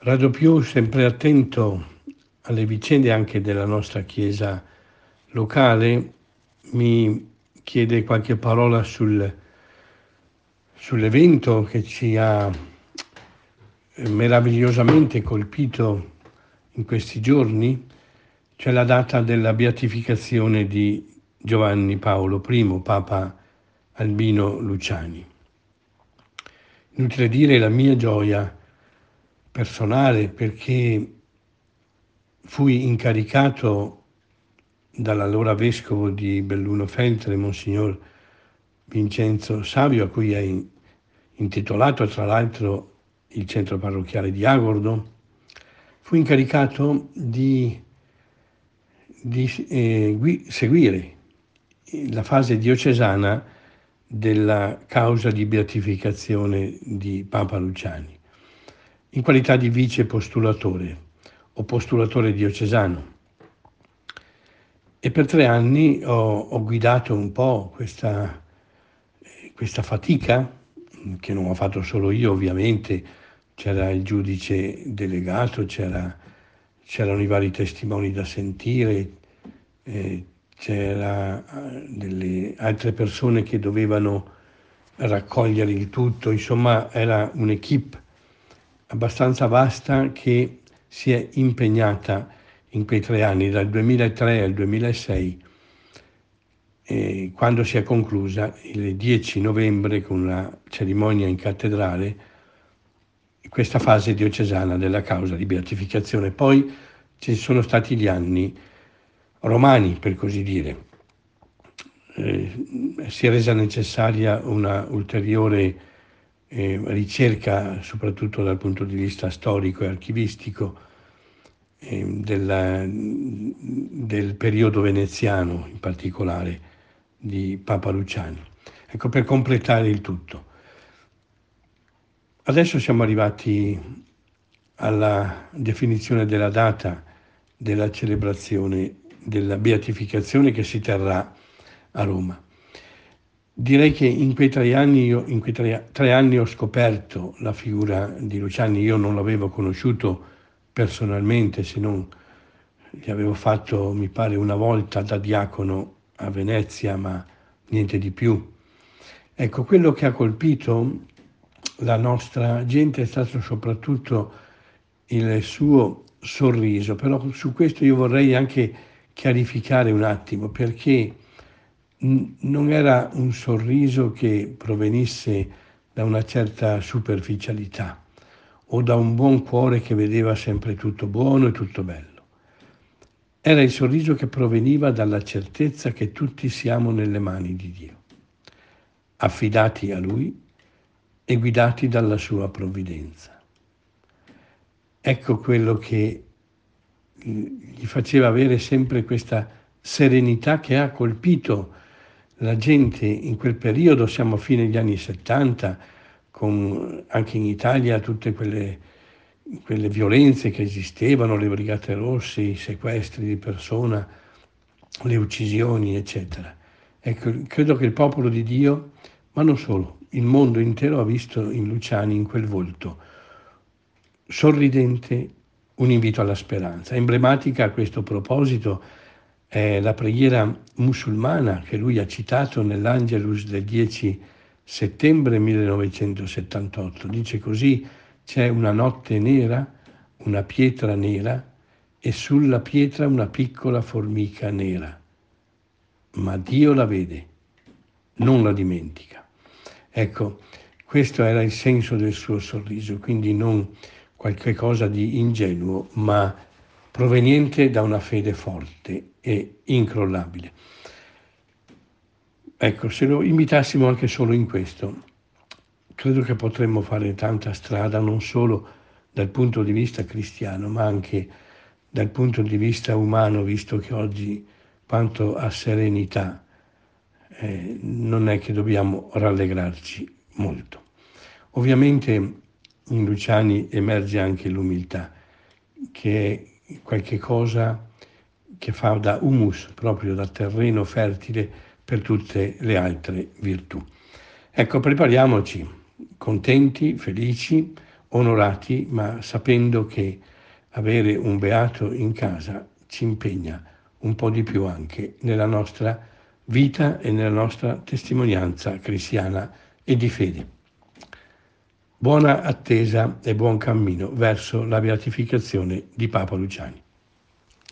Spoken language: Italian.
Rado più sempre attento alle vicende anche della nostra chiesa locale, mi chiede qualche parola sull'evento che ci ha meravigliosamente colpito in questi giorni, cioè la data della beatificazione di Giovanni Paolo I, Papa Albino Luciani. Inutile dire la mia gioia personale, perché fui incaricato dall'allora vescovo di Belluno Feltre, Monsignor Vincenzo Savio, a cui hai intitolato tra l'altro il centro parrocchiale di Agordo. Fui incaricato di seguire la fase diocesana della causa di beatificazione di Papa Luciani, in qualità di vice postulatore o postulatore diocesano. E per 3 anni ho guidato un po' questa fatica, che non ho fatto solo io ovviamente, c'era il giudice delegato, c'erano i vari testimoni da sentire, c'era delle altre persone che dovevano raccogliere il tutto, insomma era un'equipe abbastanza vasta che si è impegnata in quei 3 anni, dal 2003 al 2006, quando si è conclusa il 10 novembre con una cerimonia in cattedrale, questa fase diocesana della causa di beatificazione. Poi ci sono stati gli anni romani, per così dire. Si è resa necessaria una ulteriore ricerca, soprattutto dal punto di vista storico e archivistico, del periodo veneziano, in particolare di Papa Luciani. Ecco, per completare il tutto. Adesso siamo arrivati alla definizione della data della celebrazione della beatificazione che si terrà a Roma. Direi che in quei 3 anni, ho scoperto la figura di Luciani. Io non l'avevo conosciuto personalmente, se non gli avevo fatto, mi pare, una volta da diacono a Venezia, ma niente di più. Ecco, quello che ha colpito la nostra gente è stato soprattutto il suo sorriso, però su questo io vorrei anche chiarificare un attimo, perché non era un sorriso che provenisse da una certa superficialità o da un buon cuore che vedeva sempre tutto buono e tutto bello. Era il sorriso che proveniva dalla certezza che tutti siamo nelle mani di Dio, affidati a Lui e guidati dalla sua provvidenza. Ecco quello che gli faceva avere sempre questa serenità che ha colpito la gente in quel periodo. Siamo a fine degli anni 70, con anche in Italia tutte quelle violenze che esistevano, le Brigate Rosse, i sequestri di persona, le uccisioni, eccetera. Ecco, credo che il popolo di Dio, ma non solo, il mondo intero ha visto in Luciani, in quel volto sorridente, un invito alla speranza. Emblematica a questo proposito è la preghiera musulmana che lui ha citato nell'Angelus del 10 settembre 1978. Dice così: c'è una notte nera, una pietra nera e sulla pietra una piccola formica nera, ma Dio la vede, non la dimentica. Ecco, questo era il senso del suo sorriso, quindi non qualche cosa di ingenuo, ma proveniente da una fede forte e incrollabile. Ecco, se lo imitassimo anche solo in questo, credo che potremmo fare tanta strada, non solo dal punto di vista cristiano, ma anche dal punto di vista umano, visto che oggi quanto a serenità non è che dobbiamo rallegrarci molto. Ovviamente in Luciani emerge anche l'umiltà, che è qualche cosa che fa da humus, proprio da terreno fertile per tutte le altre virtù. Ecco, prepariamoci, contenti, felici, onorati, ma sapendo che avere un beato in casa ci impegna un po' di più anche nella nostra vita e nella nostra testimonianza cristiana e di fede. Buona attesa e buon cammino verso la beatificazione di Papa Luciani.